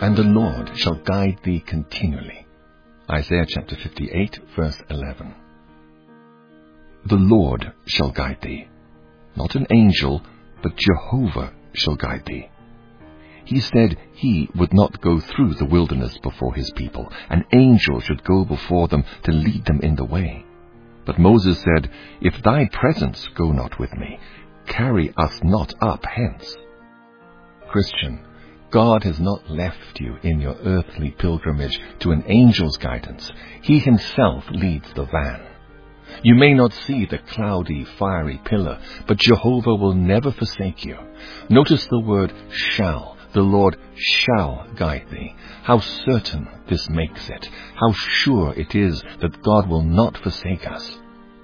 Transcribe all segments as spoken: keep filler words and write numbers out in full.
and the Lord shall guide thee continually. Isaiah chapter fifty-eight, verse eleven. The Lord shall guide thee. Not an angel, but Jehovah shall guide thee. He said he would not go through the wilderness before his people. An angel should go before them to lead them in the way. But Moses said, If thy presence go not with me, carry us not up hence. Christian, God has not left you in your earthly pilgrimage to an angel's guidance. He himself leads the van. You may not see the cloudy, fiery pillar, but Jehovah will never forsake you. Notice the word shall. The Lord shall guide thee. How certain this makes it. How sure it is that God will not forsake us.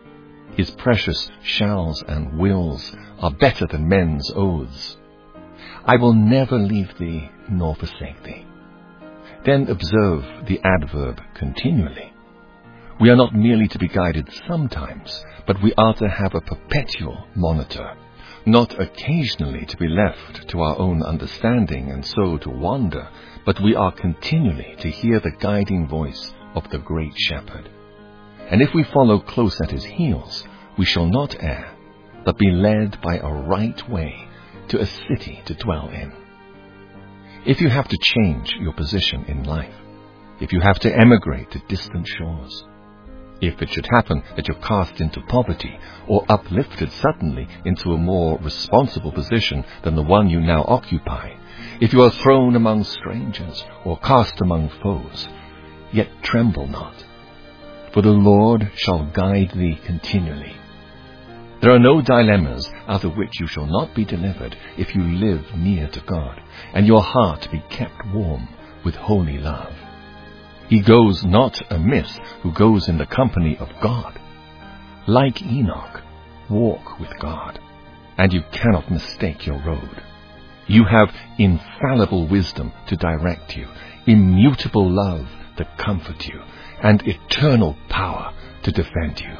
His precious shalls and wills are better than men's oaths. I will never leave thee nor forsake thee. Then observe the adverb continually. We are not merely to be guided sometimes, but we are to have a perpetual monitor. Not occasionally to be left to our own understanding and so to wander, but we are continually to hear the guiding voice of the great shepherd. And if we follow close at his heels, we shall not err, but be led by a right way to a city to dwell in. If you have to change your position in life, if you have to emigrate to distant shores, if it should happen that you're cast into poverty or uplifted suddenly into a more responsible position than the one you now occupy, if you are thrown among strangers or cast among foes, yet tremble not, for the Lord shall guide thee continually. There are no dilemmas out of which you shall not be delivered if you live near to God, and your heart be kept warm with holy love. He goes not amiss who goes in the company of God. Like Enoch, walk with God, and you cannot mistake your road. You have infallible wisdom to direct you, immutable love to comfort you, and eternal power to defend you.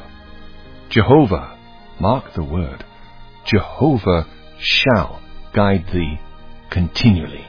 Jehovah, mark the word, Jehovah shall guide thee continually.